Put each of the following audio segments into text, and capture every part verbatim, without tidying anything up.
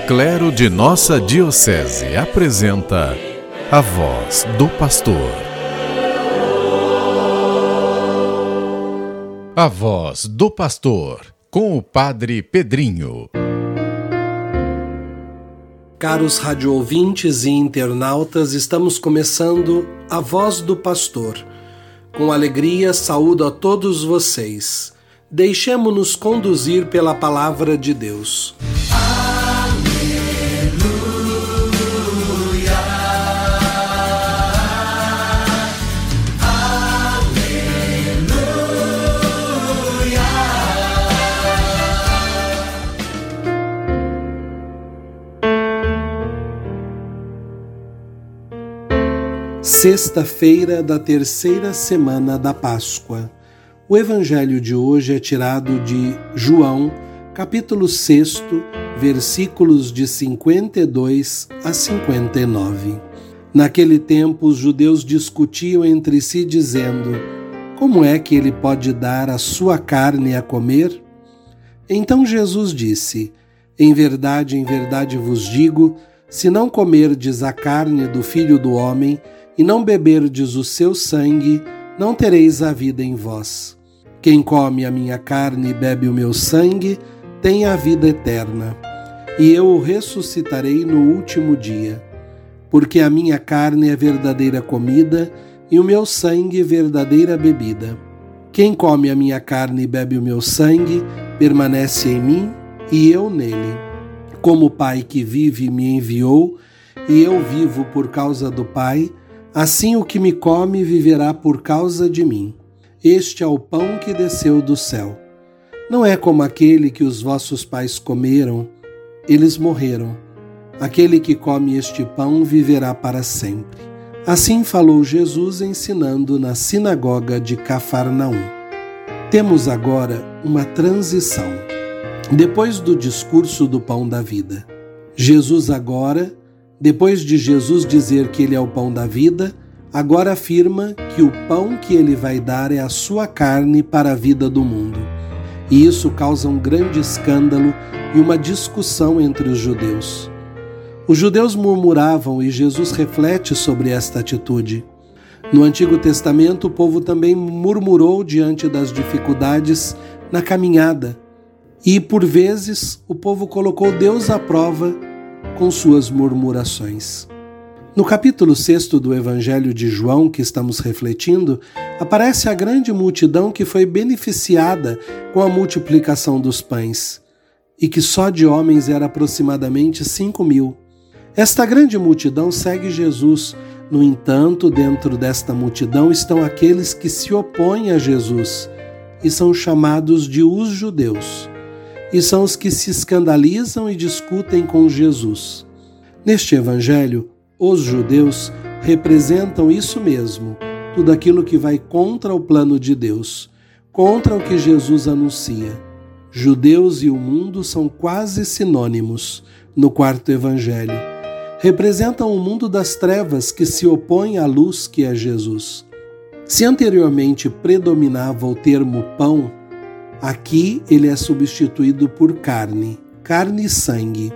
clero de nossa diocese apresenta a Voz do Pastor. A Voz do Pastor, com o Padre Pedrinho. Caros radioouvintes e internautas, estamos começando a Voz do Pastor. Com alegria, saúdo a todos vocês. Deixemo-nos conduzir pela Palavra de Deus. Sexta-feira da terceira semana da Páscoa. O evangelho de hoje é tirado de João, capítulo seis, versículos de cinquenta e dois a cinquenta e nove. Naquele tempo, os judeus discutiam entre si, dizendo: como é que ele pode dar a sua carne a comer? Então Jesus disse: em verdade, em verdade vos digo, se não comerdes a carne do Filho do Homem e não beberdes o seu sangue, não tereis a vida em vós. Quem come a minha carne e bebe o meu sangue, tem a vida eterna, e eu o ressuscitarei no último dia. Porque a minha carne é verdadeira comida, e o meu sangue verdadeira bebida. Quem come a minha carne e bebe o meu sangue, permanece em mim, e eu nele. Como o Pai que vive me enviou, e eu vivo por causa do Pai, assim o que me come viverá por causa de mim. Este é o pão que desceu do céu. Não é como aquele que os vossos pais comeram, eles morreram. Aquele que come este pão viverá para sempre. Assim falou Jesus ensinando na sinagoga de Cafarnaum. Temos agora uma transição. Depois do discurso do pão da vida, Jesus agora, depois de Jesus dizer que ele é o pão da vida, agora afirma que o pão que ele vai dar é a sua carne para a vida do mundo. E isso causa um grande escândalo e uma discussão entre os judeus. Os judeus murmuravam e Jesus reflete sobre esta atitude. No Antigo Testamento, o povo também murmurou diante das dificuldades na caminhada. E, por vezes, o povo colocou Deus à prova com suas murmurações. No capítulo seis do Evangelho de João, que estamos refletindo, aparece a grande multidão que foi beneficiada com a multiplicação dos pães, e que só de homens era aproximadamente cinco mil. Esta grande multidão segue Jesus. No entanto, dentro desta multidão estão aqueles que se opõem a Jesus, e são chamados de os judeus. E são os que se escandalizam e discutem com Jesus. Neste evangelho, os judeus representam isso mesmo, tudo aquilo que vai contra o plano de Deus, contra o que Jesus anuncia. Judeus e o mundo são quase sinônimos no quarto evangelho. Representam o mundo das trevas que se opõe à luz que é Jesus. Se anteriormente predominava o termo pão, aqui ele é substituído por carne, carne e sangue.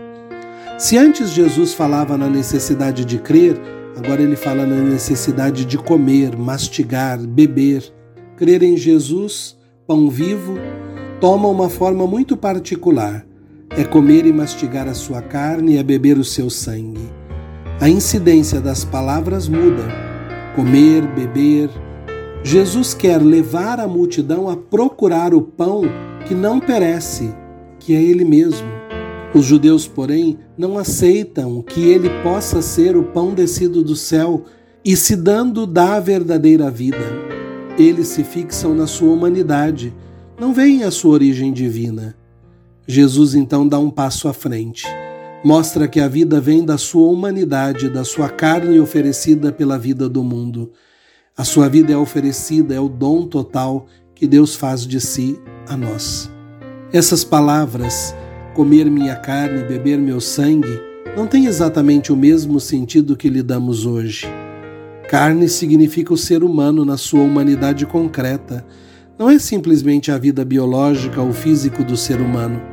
Se antes Jesus falava na necessidade de crer, agora ele fala na necessidade de comer, mastigar, beber. Crer em Jesus, pão vivo, toma uma forma muito particular. É comer e mastigar a sua carne e é beber o seu sangue. A incidência das palavras muda. Comer, beber. Jesus quer levar a multidão a procurar o pão que não perece, que é ele mesmo. Os judeus, porém, não aceitam que ele possa ser o pão descido do céu e se dando dá a verdadeira vida. Eles se fixam na sua humanidade, não veem a sua origem divina. Jesus então dá um passo à frente. Mostra que a vida vem da sua humanidade, da sua carne oferecida pela vida do mundo. A sua vida é oferecida, é o dom total que Deus faz de si a nós. Essas palavras, comer minha carne e beber meu sangue, não têm exatamente o mesmo sentido que lhe damos hoje. Carne significa o ser humano na sua humanidade concreta. Não é simplesmente a vida biológica ou físico do ser humano.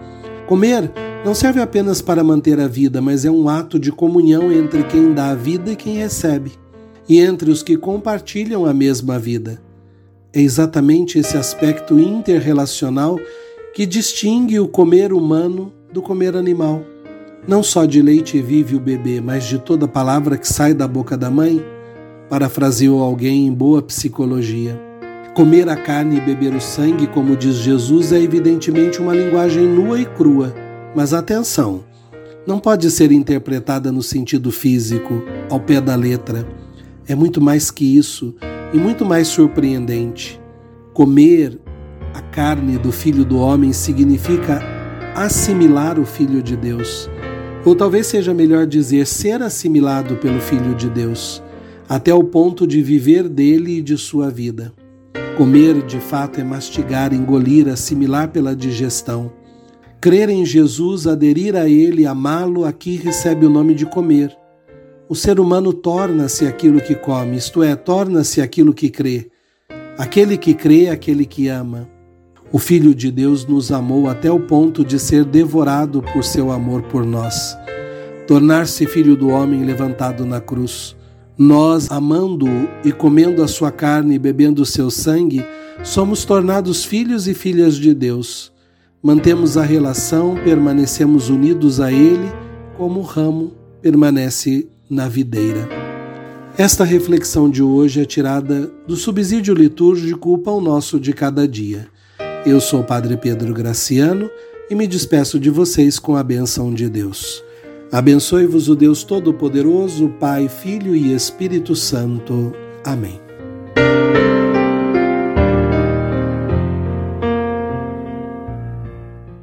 Comer não serve apenas para manter a vida, mas é um ato de comunhão entre quem dá a vida e quem recebe, e entre os que compartilham a mesma vida. É exatamente esse aspecto interrelacional que distingue o comer humano do comer animal. Não só de leite vive o bebê, mas de toda palavra que sai da boca da mãe, parafraseou alguém em boa psicologia. Comer a carne e beber o sangue, como diz Jesus, é evidentemente uma linguagem nua e crua. Mas atenção, não pode ser interpretada no sentido físico, ao pé da letra. É muito mais que isso e muito mais surpreendente. Comer a carne do Filho do Homem significa assimilar o Filho de Deus. Ou talvez seja melhor dizer ser assimilado pelo Filho de Deus, até o ponto de viver dele e de sua vida. Comer, de fato, é mastigar, engolir, assimilar pela digestão. Crer em Jesus, aderir a Ele, amá-lo, aqui recebe o nome de comer. O ser humano torna-se aquilo que come, isto é, torna-se aquilo que crê. Aquele que crê é aquele que ama. O Filho de Deus nos amou até o ponto de ser devorado por seu amor por nós. Tornar-se filho do homem levantado na cruz. Nós, amando-o e comendo a sua carne e bebendo o seu sangue, somos tornados filhos e filhas de Deus. Mantemos a relação, permanecemos unidos a Ele, como o ramo permanece na videira. Esta reflexão de hoje é tirada do subsídio litúrgico O Pão Nosso de Cada Dia. Eu sou o Padre Pedro Graciano e me despeço de vocês com a bênção de Deus. Abençoe-vos o Deus Todo-Poderoso, Pai, Filho e Espírito Santo. Amém.